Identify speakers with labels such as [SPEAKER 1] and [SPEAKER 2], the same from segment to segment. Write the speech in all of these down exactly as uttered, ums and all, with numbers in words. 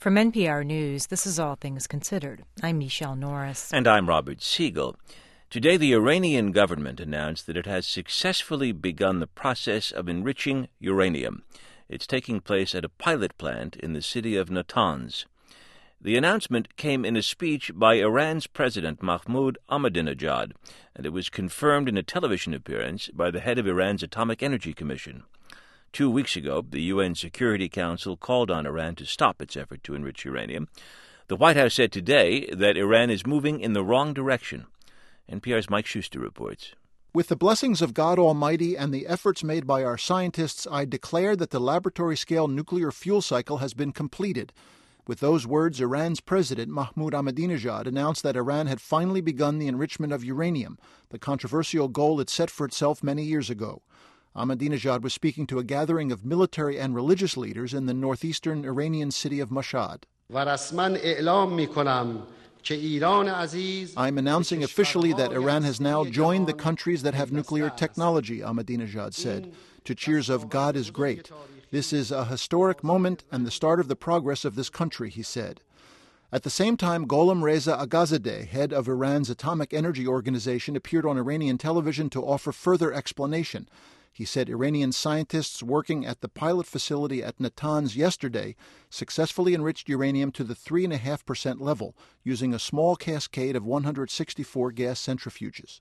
[SPEAKER 1] From N P R News, this is All Things Considered. I'm Michelle Norris.
[SPEAKER 2] And I'm Robert Siegel. Today, the Iranian government announced that it has successfully begun the process of enriching uranium. It's taking place at a pilot plant in the city of Natanz. The announcement came in a speech by Iran's President Mahmoud Ahmadinejad, and it was confirmed in a television appearance by the head of Iran's Atomic Energy Commission. Two weeks ago, the U N Security Council called on Iran to stop its effort to enrich uranium. The White House said today that Iran is moving in the wrong direction. N P R's Mike Schuster reports.
[SPEAKER 3] With the blessings of God Almighty and the efforts made by our scientists, I declare that the laboratory-scale nuclear fuel cycle has been completed. With those words, Iran's president, Mahmoud Ahmadinejad, announced that Iran had finally begun the enrichment of uranium, the controversial goal it set for itself many years ago. Ahmadinejad was speaking to a gathering of military and religious leaders in the northeastern Iranian city of Mashhad. I'm announcing officially that Iran has now joined the countries that have nuclear technology, Ahmadinejad said, to cheers of God is great. This is a historic moment and the start of the progress of this country, he said. At the same time, Gholam Reza Aghazadeh, head of Iran's Atomic Energy Organization, appeared on Iranian television to offer further explanation. He said Iranian scientists working at the pilot facility at Natanz yesterday successfully enriched uranium to the three point five percent level using a small cascade of one hundred sixty-four gas centrifuges.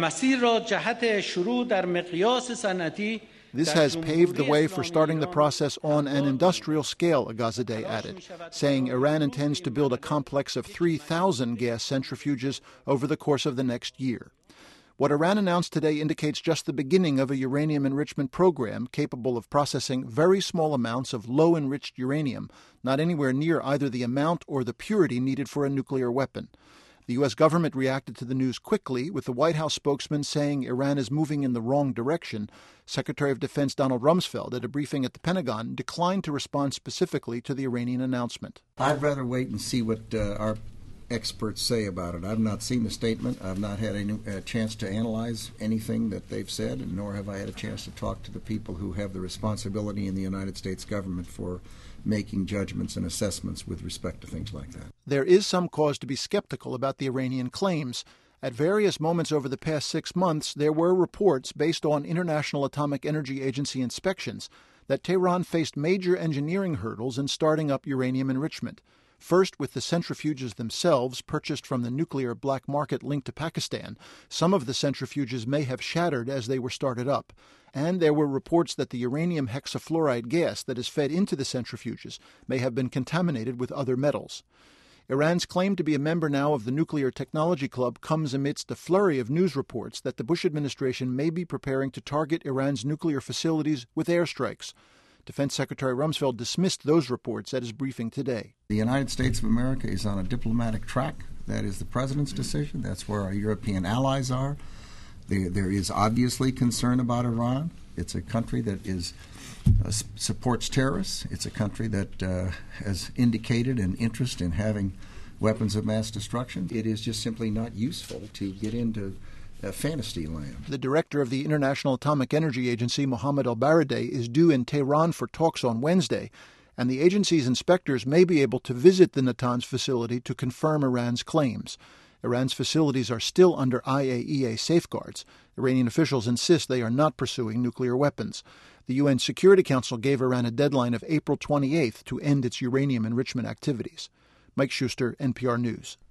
[SPEAKER 3] This has paved the way for starting the process on an industrial scale, Aghazadeh added, saying Iran intends to build a complex of three thousand gas centrifuges over the course of the next year. What Iran announced today indicates just the beginning of a uranium enrichment program capable of processing very small amounts of low-enriched uranium, not anywhere near either the amount or the purity needed for a nuclear weapon. The U S government reacted to the news quickly, with the White House spokesman saying Iran is moving in the wrong direction. Secretary of Defense Donald Rumsfeld, at a briefing at the Pentagon, declined to respond specifically to the Iranian announcement.
[SPEAKER 4] I'd rather wait and see what uh, our experts say about it. I've not seen the statement. I've not had any, a chance to analyze anything that they've said, and nor have I had a chance to talk to the people who have the responsibility in the United States government for making judgments and assessments with respect to things like that.
[SPEAKER 3] There is some cause to be skeptical about the Iranian claims. At various moments over the past six months, there were reports based on International Atomic Energy Agency inspections that Tehran faced major engineering hurdles in starting up uranium enrichment. First, with the centrifuges themselves, purchased from the nuclear black market linked to Pakistan, some of the centrifuges may have shattered as they were started up. And there were reports that the uranium hexafluoride gas that is fed into the centrifuges may have been contaminated with other metals. Iran's claim to be a member now of the Nuclear Technology Club comes amidst a flurry of news reports that the Bush administration may be preparing to target Iran's nuclear facilities with airstrikes. Defense Secretary Rumsfeld dismissed those reports at his briefing today.
[SPEAKER 4] The United States of America is on a diplomatic track. That is the President's decision. That's where our European allies are. There, there is obviously concern about Iran. It's a country that is uh, supports terrorists. It's a country that uh, has indicated an interest in having weapons of mass destruction. It is just simply not useful to get into Uh, fantasy land.
[SPEAKER 3] The director of the International Atomic Energy Agency, Mohammad El-Baradei, is due in Tehran for talks on Wednesday, and the agency's inspectors may be able to visit the Natanz facility to confirm Iran's claims. Iran's facilities are still under I A E A safeguards. Iranian officials insist they are not pursuing nuclear weapons. The U N Security Council gave Iran a deadline of April twenty-eighth to end its uranium enrichment activities. Mike Schuster, N P R News.